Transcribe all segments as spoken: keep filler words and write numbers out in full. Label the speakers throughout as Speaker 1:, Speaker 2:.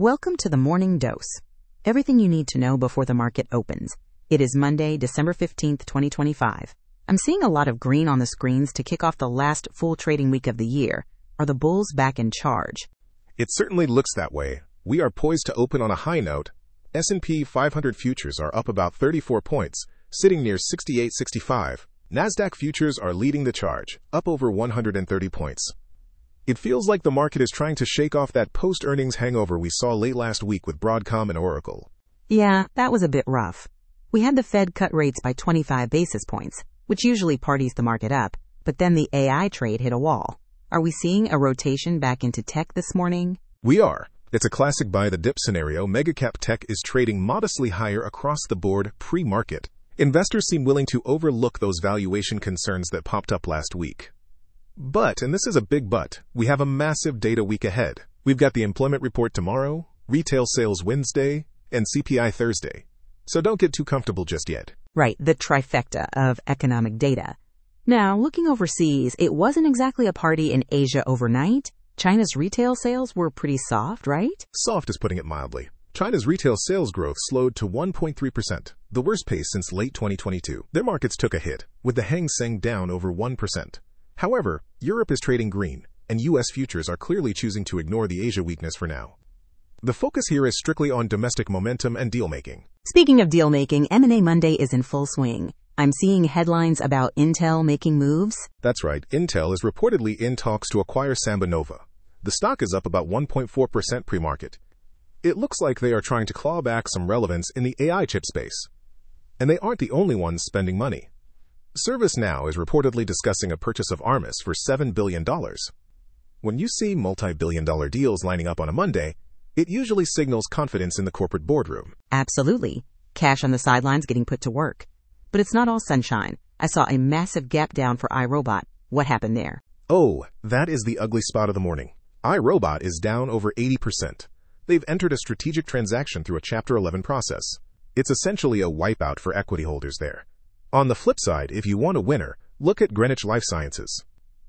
Speaker 1: Welcome to the Morning Dose. Everything you need to know before the market opens. It is Monday, December fifteenth, twenty twenty-five. I'm seeing a lot of green on the screens to kick off the last full trading week of the year. Are the bulls back in charge?
Speaker 2: It certainly looks that way. We are poised to open on a high note. S and P five hundred futures are up about thirty-four points, sitting near sixty-eight sixty-five. NASDAQ futures are leading the charge, up over one hundred thirty points. It feels like the market is trying to shake off that post-earnings hangover we saw late last week with Broadcom and Oracle.
Speaker 1: Yeah, that was a bit rough. We had the Fed cut rates by twenty-five basis points, which usually parties the market up, but then the A I trade hit a wall. Are we seeing a rotation back into tech this morning?
Speaker 2: We are. It's a classic buy the dip scenario. Megacap tech is trading modestly higher across the board pre-market. Investors seem willing to overlook those valuation concerns that popped up last week. But, and this is a big but, we have a massive data week ahead. We've got the employment report tomorrow, retail sales Wednesday, and C P I Thursday. So don't get too comfortable just yet.
Speaker 1: Right, the trifecta of economic data. Now, looking overseas, it wasn't exactly a party in Asia overnight. China's retail sales were pretty soft, right?
Speaker 2: Soft is putting it mildly. China's retail sales growth slowed to one point three percent, the worst pace since late twenty twenty-two. Their markets took a hit, with the Hang Seng down over one percent. However, Europe is trading green, and U S futures are clearly choosing to ignore the Asia weakness for now. The focus here is strictly on domestic momentum and deal-making.
Speaker 1: Speaking of deal-making, M and A Monday is in full swing. I'm seeing headlines about Intel making moves.
Speaker 2: That's right, Intel is reportedly in talks to acquire SambaNova. The stock is up about one point four percent pre-market. It looks like they are trying to claw back some relevance in the A I chip space. And they aren't the only ones spending money. ServiceNow is reportedly discussing a purchase of Armis for seven billion dollars. When you see multi-billion dollar deals lining up on a Monday, it usually signals confidence in the corporate boardroom.
Speaker 1: Absolutely. Cash on the sidelines getting put to work. But it's not all sunshine. I saw a massive gap down for iRobot. What happened there?
Speaker 2: Oh, that is the ugly spot of the morning. iRobot is down over eighty percent. They've entered a strategic transaction through a Chapter eleven process. It's essentially a wipeout for equity holders there. On the flip side, if you want a winner, look at Greenwich Life Sciences.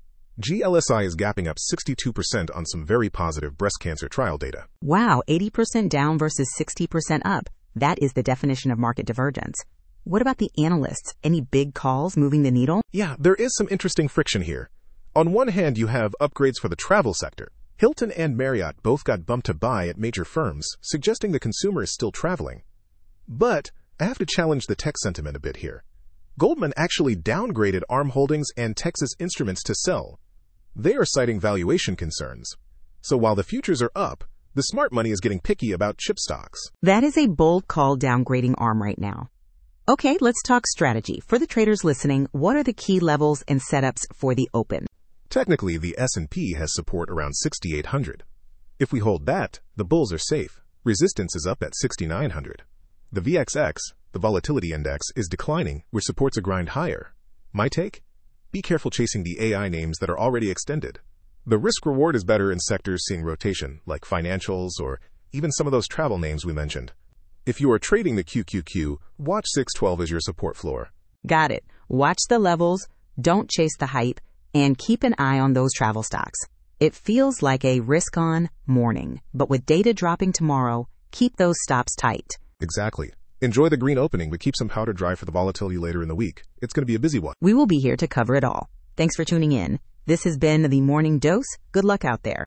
Speaker 2: G L S I is gapping up sixty-two percent on some very positive breast cancer trial data.
Speaker 1: Wow, eighty percent down versus sixty percent up. That is the definition of market divergence. What about the analysts? Any big calls moving the needle?
Speaker 2: Yeah, there is some interesting friction here. On one hand, you have upgrades for the travel sector. Hilton and Marriott both got bumped to buy at major firms, suggesting the consumer is still traveling. But I have to challenge the tech sentiment a bit here. Goldman actually downgraded Arm Holdings and Texas Instruments to sell. They are citing valuation concerns. So while the futures are up, the smart money is getting picky about chip stocks.
Speaker 1: That is a bold call downgrading Arm right now. Okay, let's talk strategy. For the traders listening, what are the key levels and setups for the open?
Speaker 2: Technically, the S and P has support around sixty-eight hundred. If we hold that, the bulls are safe. Resistance is up at sixty-nine hundred. The V X X, the volatility index, is declining, which supports a grind higher. My take? Be careful chasing the A I names that are already extended. The risk-reward is better in sectors seeing rotation, like financials or even some of those travel names we mentioned. If you are trading the Q Q Q, watch six twelve as your support floor.
Speaker 1: Got it. Watch the levels, don't chase the hype, and keep an eye on those travel stocks. It feels like a risk-on morning, but with data dropping tomorrow, keep those stops tight.
Speaker 2: Exactly. Enjoy the green opening, but keep some powder dry for the volatility later in the week. It's going to be a busy one.
Speaker 1: We will be here to cover it all. Thanks for tuning in. This has been the Morning Dose. Good luck out there.